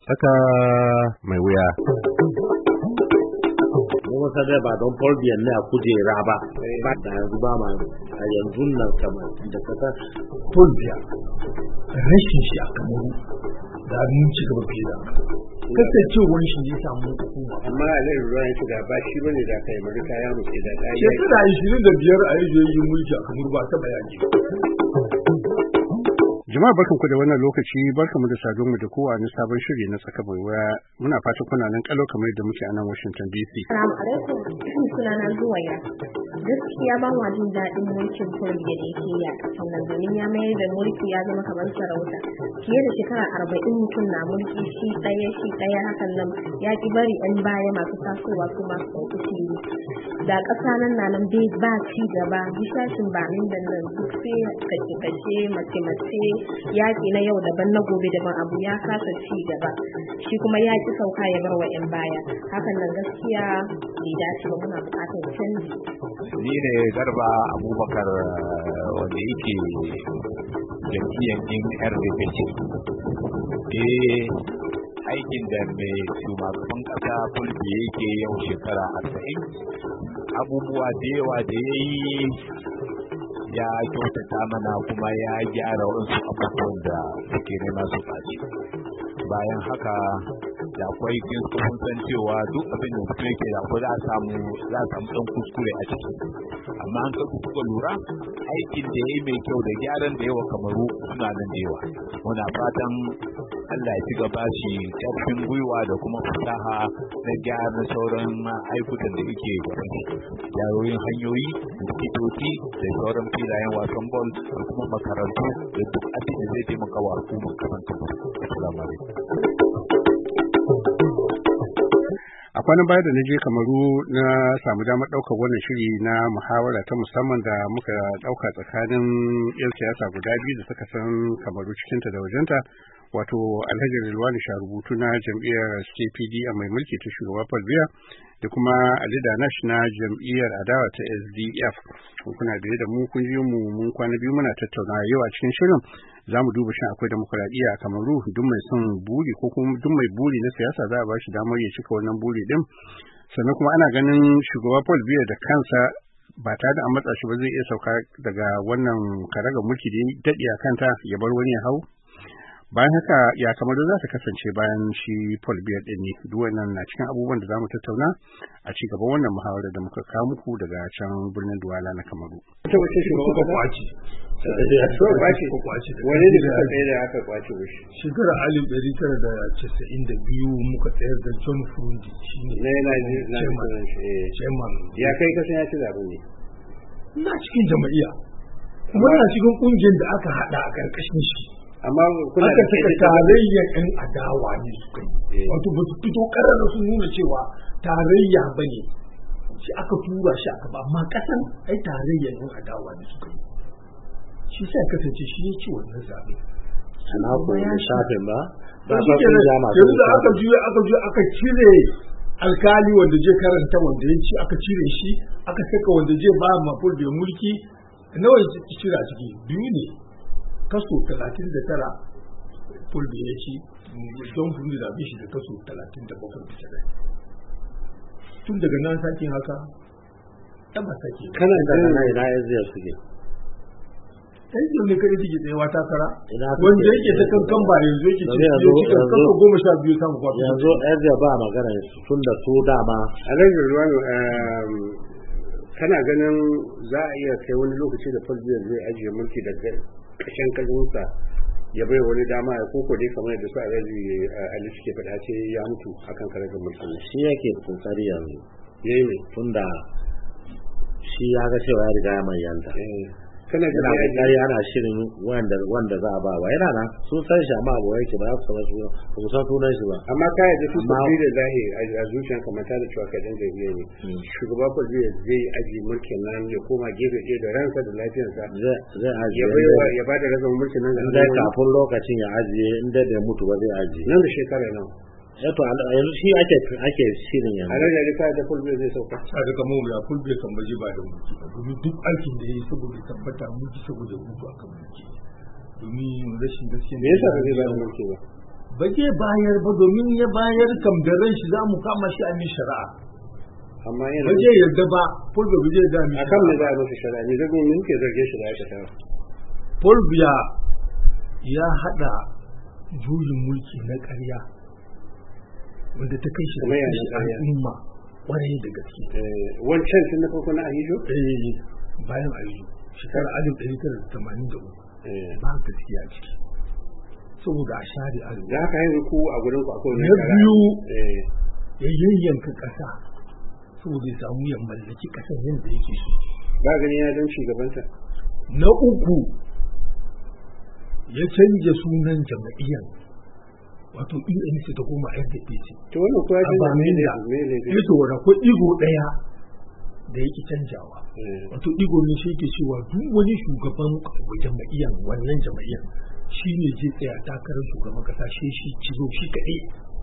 Saka mai wuya. Kuma sai ba don Paul Biya ne a kujera ba da yanzu ba ma a yanzu nan kamar da kasa Paul Biya rashin shi a Kamaru da mun ci gaba fiye da kasancewar shi ne samu hukuma. Amma a nan ruwan shi da ba shi bane da kai Amurka ya muke da dai. Shekara 25 a yi mulki a Kamaru ba ta bayani. Jama'a barkanku da wannan lokaci, barkanmu da saduwa da kowa na sabon shiri na tsaka mai waya. Muna fatan kuna nan kalau kamar yadda muke a nan Washington DC. Assalamu alaikum, sunana Zuwaya. Gaskiya ba ma jin daɗin mulkin Paul Biya da yake yi a ƙasar nan domin ya mayar da mulki ya zama kamar sarauta. Fiye da shekara 40 mutum na mulki shi ɗaya hakan nan ya ki bari 'yan baya masu tasowa su masu ɗauki fili. Da ƙasa nan bai ba ci gaba, bishashin ba min da nan duk sai kace mace yaƙi na yau daban na gobe daban abu ya kasa ci gaba. Shi kuma ya ki sauka ya bar wa 'yan baya. Hakan nan gaskiya bai dace ba, muna buƙatar canji. Ni ne Garba Abubakar wanda yake jam'iyyar RDP ce. Aikin da mai shugaban ƙasa Fulbi yake yau shekara 40, abubuwa da yawa da ya yi ya kyautata mana kuma ya gyara wasu abubuwan da suke nema su faci. Bayan haka da akwai kun san cewa duk abin da mutum yake da akwai za a samu ɗan kuskure a ciki, amma an ka kuka lura aikin da ya yi mai kyau da gyaran da yawa Kamaru suna nan da yawa. Muna fatan Allah ya ci gaba shi ƙarfin gwiwa da kuma fasaha na gyara sauran aikutan da yake gaban shi, gyaroyin hanyoyi, likitoci da sauran filayen wasan bol da kuma makarantu da duk abin da zai taimaka wa al'ummar kasar Kamaru. Assalamu alaikum. A kwanan baya da na je Kamaru na samu damar ɗaukar wannan shiri na muhawara ta musamman da muka ɗauka tsakanin 'yan siyasa guda biyu da suka san Kamaru cikinta da wajenta, wato Alhaji Rilwani Sharubutu na jam'iyyar CPD a mai mulki ta shugaba Paul Biya da kuma Ali Danash na jam'iyyar adawa ta SDF. Kuna da mu kun ji mu mun kwana biyu muna tattauna yau a cikin shirin za mu duba shin akwai demokuraɗiyya a Kamaru. Duk mai son buri ko kuma duk mai buri na siyasa za a ba shi damar ya cika wannan buri din. Sannan kuma ana ganin shugaba Paul Biya da kansa ba tare da an matsa shi ba zai iya sauka daga wannan karagar mulki da ya daɗe a kanta ya bar wani ya hau. Bayan haka ya Kamaru za ta kasance bayan shi Paul Biya din ne. Duk wannan na cikin abubuwan da za mu tattauna a ci gaban wannan muhawara da muka kawo muku daga can birnin Duwala na Kamaru. Ita wace shugaban kwaci? Wani ne suka tsaye da aka kwace shi? Shekarar 1992 muka tsayar da John Furundi shi ne chairman. Ya kai kasan ya ci zaɓen ne? Na cikin jama'iyya. Kuma na cikin ƙungiyar da aka haɗa a ƙarƙashin shi. Amma kuna da saka tarayyar ɗan adawa ne suka yi. Wato ba su fito ƙararra sun nuna cewa tarayya ba ne. Shi aka tura shi aka ba, amma ƙasan ai tarayyar ɗan adawa ne suka yi. Shi sai kasance shi ya ci wannan zaɓe. Ana koyi shafin ba? Ba shi ke yanzu da aka juya aka cire alkali wanda je karanta wanda ya ci aka cire shi aka saka wanda je ba ma Paul Biya mulki nawa ya cire a ciki biyu ne kaso 39 Paul Biya ya ci don Furundi da bishi da kaso 37%. Tun daga nan sakin haka ba sake. Kana da ina yanzu ya suke. Yanzu ne kada take tsayawa takara wanda yake ta kankan ba yanzu yake cikin kaso 12 samu kwafi. Yanzu yanzu ba magana tun da su dama. Alhaji Rilwani, kana ganin za a iya kai wani lokaci da Paul Biya zai ajiye mulki daga ƙarshen kalmunsa ya bai wani dama ya koko dai kamar da su Alhaji Ali suke faɗa ce ya mutu akan karagar mulkin? Shi yake kokari yanzu. Yayi ne tunda shi ya ga cewa ya riga ya manyanta. Kana yana kokari ana shirin wanda za a ba wa yana nan sun san shi amma abuwa yake ba su san sunan shi ba. Amma ka yadda su sabbi da zahi a zuciyan kamar ta da cewa kai dan jabiya ne. Shugaba Paul Biya zai aji mulkin nan ya koma gefe ɗaya da ransa da lafiyarsa. Zai ajiye. Ya ba da razon mulkin nan da kafin lokacin ya ajiye inda da mutu ba zai ajiye. Nan da shekara nan. Yato yanzu shi ake shirin yanzu. Alhaji Ali ka da Paul Biya zai sauka. A daga mu ya Paul Biya kan baje ba da mulki ba domin duk aikin da yayi saboda tabbata mulki saboda mutu akan mulki. Domin rashin gaskiya me yasa ba zai ba da mulki ba? ba zai bayar ba domin ya bayar kam da ran shi za mu kama shi a min shari'a amma ba yana zai yarda ba Paul Biya ba zai yarda mi akan me za a masa shari'a ne zago min ke zarge shi da aka tawo Paul Biya ya hada juyin mulki na ƙarya wanda ta kai shi da kashe al'umma kwarai da gaske wancan tun na farko na Ahijo bayan Ahijo shekarar 1983 ba gaskiya ciki saboda a share arewa da haka yanzu ku a gurin ku akwai na biyu ya yayyanka ƙasa saboda ya samu ya mallaki ƙasar yadda yake so ba gani ya don shugabanta na uku ya canja sunan jama'iyyar wato ENC ta koma FDPC to wannan kuwa a bamin da ito wadda ko igo ɗaya da yake canjawa wato igo ne shi yake cewa duk wani shugaban jama'iyyar wannan jama'iyyar shi ne zai tsaya takarar shugaban kasa shi cizo shi kaɗai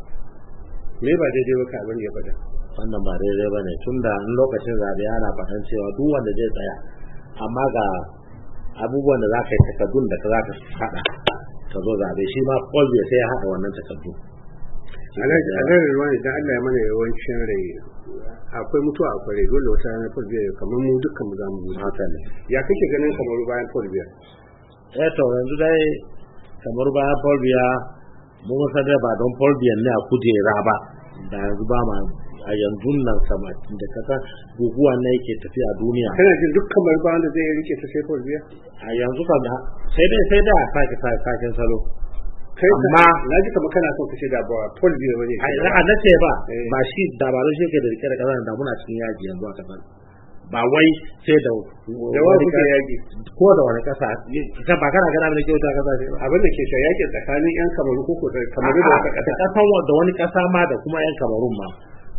me ba daidai ba ka abin ya faɗa wannan ba daidai ba ne tun da lokacin zaɓe ana faɗan cewa duk wanda zai tsaya amma ga abubuwan da za ka yi takardun da za ka haɗa ka zo zaɓe shi ma Paul Biya sai ya haɗa wannan takardu. Alhaji Ruwan idan Allah ya mana yawancin rai akwai mutuwa akwai rai dole wata ranar Paul Biya kamar mu dukkan mu za mu mutu. Haka ne. Ya kake ganin kamar bayan Paul Biya? To yanzu dai kamar bayan Paul Biya mun san dai ba don Paul Biya ne a kujera ba da yanzu ba ma a yanzu nan sama da kasa guguwa ne yake tafiya a duniya. Kana jin duk kamar bayan da zai rike ta sai Paul Biya? A yanzu kam sai da a sake salo. Amma na ji kamar kana son kace da ba Paul Biya bane. A na ce ba shi dabarun shi ke da rike da kasa da muna cikin yaji yanzu a kasar. Ba wai sai da wani yaki ko da wani kasa ba kana gana da kyauta kasa sai abin da ke shi yaki tsakanin yan Kamaru ko Kamaru da wata kasa da wani kasa ma da kuma yan Kamarun ma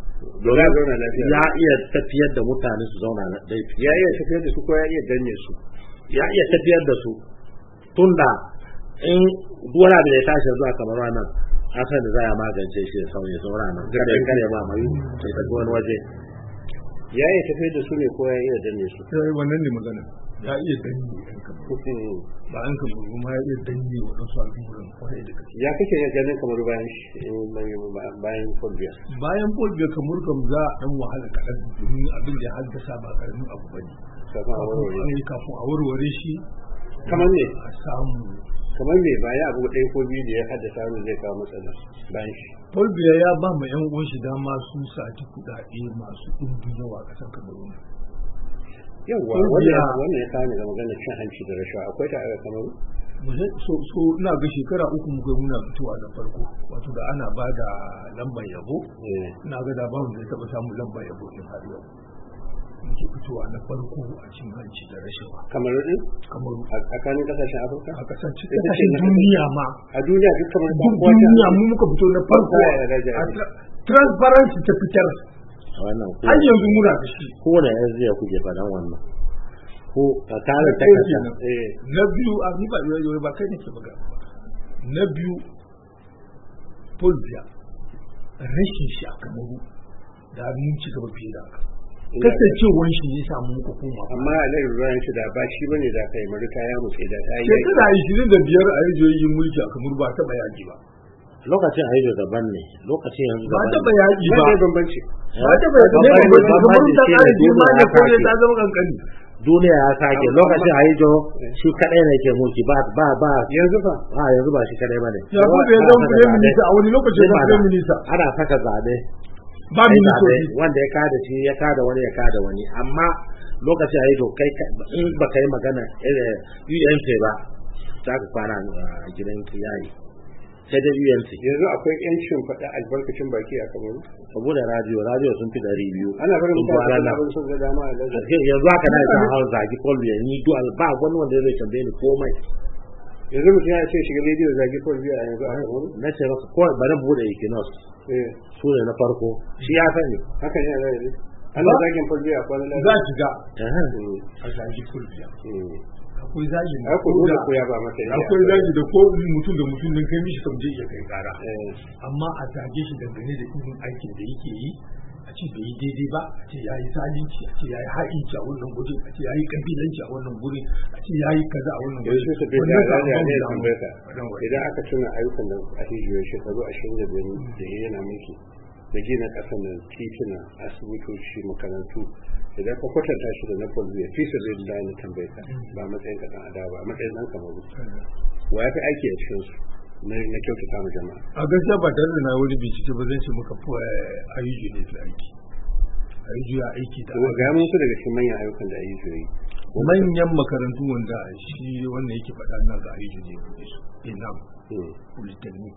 ya iya tafiyar da mutane su zauna laifi ya iya tafiyar da su ko ya iya danne su ya iya tafiyar da su tunda in duwana da ya tashi zuwa Kamaru nan an san da za a magance shi da sauye saura nan kare ba mai sai ta wani waje ya iya tafiyar da su ne ko ya iya danne su wannan ne magana ya iya danne ba an Kamaru ma ya iya danne waɗansu al'amuran kwarai da gaske ya kake ganin Kamaru bayan Paul Biya Paul Biya kamar kam za a dan wahala kaɗan domin abin da ya haddasa ba karamin abu ba ne kafin a warware shi kamar ne a samu kamar me bayan abu ɗaya ko biyu da ya haddasa mu zai kawo matsala bayan shi Paul Biya ya ba mu yan uwan shi dama su sati kuɗaɗe masu ɗumbin yawa a ƙasar Kamaru yawa wannan ya kawo da maganar cin hanci da rashawa akwai ta a Kamaru so ina ga shekara uku muka muna fitowa da farko wato da ana ba da lambar yabo ina ga da ba mu zai taɓa samun lambar yabo in har yau muke fitowa na farko a cin hanci da rashawa Kamaru din Kamaru a tsakanin kasashen Afirka a kasashen duniya ma a duniya duk kamar duniya mu muka fito na farko transparency ta fitar wannan ko har yanzu muna da shi ko da yanzu ya kuke faɗan wannan ko ka kare ta kasa na biyu a ni ba yau ba kai nake magana na biyu Paul Biya rashin shi a Kamaru da mun ci gaba fiye da haka kasancewar shi ya samu muka koma amma alai ruwan shi da ba shi bane da kai marita ya mutse da ta yi shekara 25 a yi mulki a Kamaru ba ta bayaki ba lokacin haijo daban ne lokacin yanzu ba ta bayaki ba bambanci ba ta bayaki ba Kamaru ta kare girma ne ko ne ta zama kankani duniya ya sake lokacin haijo shi kadai ne ke mulki ba yanzu fa yanzu ba shi kadai bane ya ko bai zama prime minister a wani lokacin da prime minister ana saka zabe ba ministoci wanda ya kada shi ya kada wani ya kada wani amma lokacin haijo kai in ba kai magana UNC ba za ka kwana a gidan kiyaye sai da UNC yanzu akwai yancin faɗa albarkacin baki a Kamaru saboda radio sun fi 200 ana barin mutane da abin sun ga dama a lalata yanzu haka na kan hawa zagi kolbiya ni dual ba wani wanda zai tambaye ni komai yanzu mutum ya ce shiga rediyo zagi kolbiya a yanzu a Kamaru na ce masa ko bari bude Equinos su ne na farko shi ya sani haka ne a zai ana zagin kolbiya a kwanan za ki ga a zagi kolbiya akwai zagi da akwai zagi da ko mutum da mutum din kai mishi kamje ya kai kara amma a zage shi dangane da irin aikin da yake yi a a ce bai yi daidai ba, a ce ya yi zalunci, a ce ya yi ha'inci a wannan gurin, a ce ya yi kabilanci a wannan gurin, a ce ya yi kaza a wannan gurin. Idan aka tuna ayyukan da a hijiyoyi shekaru 25 da yana mulki da gina ƙasar da titina, asibitoci, makarantu, idan ka kwatanta shi da na Fulbiya fi sabbin da na tambaye ka ba matsayin ka dan adawa ba matsayin dan Kamaru wa ya fi aiki a cikin su na kyautata ma jama'a. A gaskiya ba tare da na wani bincike ba zan ce muka ayyuka ne fi aiki. Ayyuka aiki da ga mun su daga cikin manyan ayyukan da ayyuka yi. Manyan makarantu wanda shi wannan yake faɗa na ga ayyuka ne fi su. Inam, Polytechnic,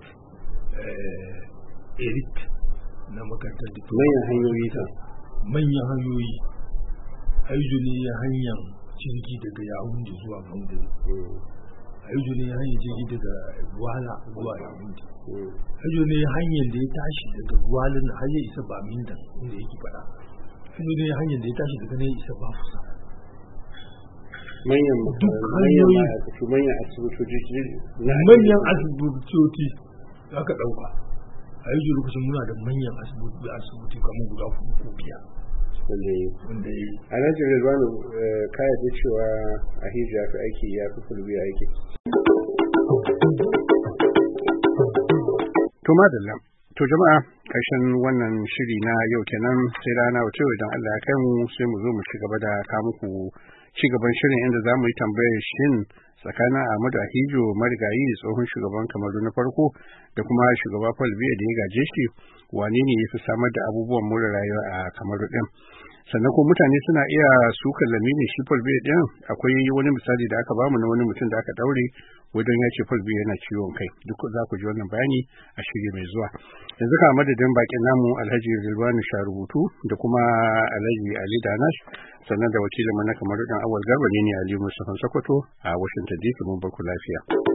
Erit na makarantar diploma. Manyan hanyoyi ta. Manyan hanyoyi. Ayyuka ne hanyar jirgi daga Yaounde zuwa Bangui. Ayyuka ne hanyar jirgi daga Douala zuwa Yaounde. Ayyuka ne hanyar da ya tashi daga Douala na har ya isa Baminda inda yake faɗa. Ayyuka ne hanyar da ya tashi daga nan ya isa Bafusa. Manyan duk hanyoyi, manyan asibitoci da aka ɗauka. Ayyuka lokacin muna da manyan asibiti kamar guda 4 ko 5. wanda yi a nan jirin ruwanu kaya ce cewa a hijira ya fi aiki ya fi Fulbiya aiki. To madalla, to jama'a ƙarshen wannan shiri na yau kenan sai rana wace idan Allah ya kai mu sai mu zo mu ci gaba da ka muku ci gaban shirin inda za mu yi tambayar shin tsakanin Ahmadu Ahijo marigayi tsohon shugaban Kamaru na farko da kuma shugaba Paul Biya da ya gaje shi wane ne ya fi samar da abubuwan more rayuwa a Kamaru din. Sannan ko mutane suna iya sukan lamini shi Paul Biya din akwai wani misali da aka bamu na wani mutum da aka daure wajen ya ce Paul Biya yana ciwon kai duk za ku ji wannan bayani a shiri mai zuwa. Yanzu ka madadin bakin namu Alhaji Rilwanu Sharubutu da kuma Alhaji Ali Danash sannan da wakilin na Kamaru dan Awal Garba ne Ali Mustafa Sokoto a Washington DC mun barku lafiya.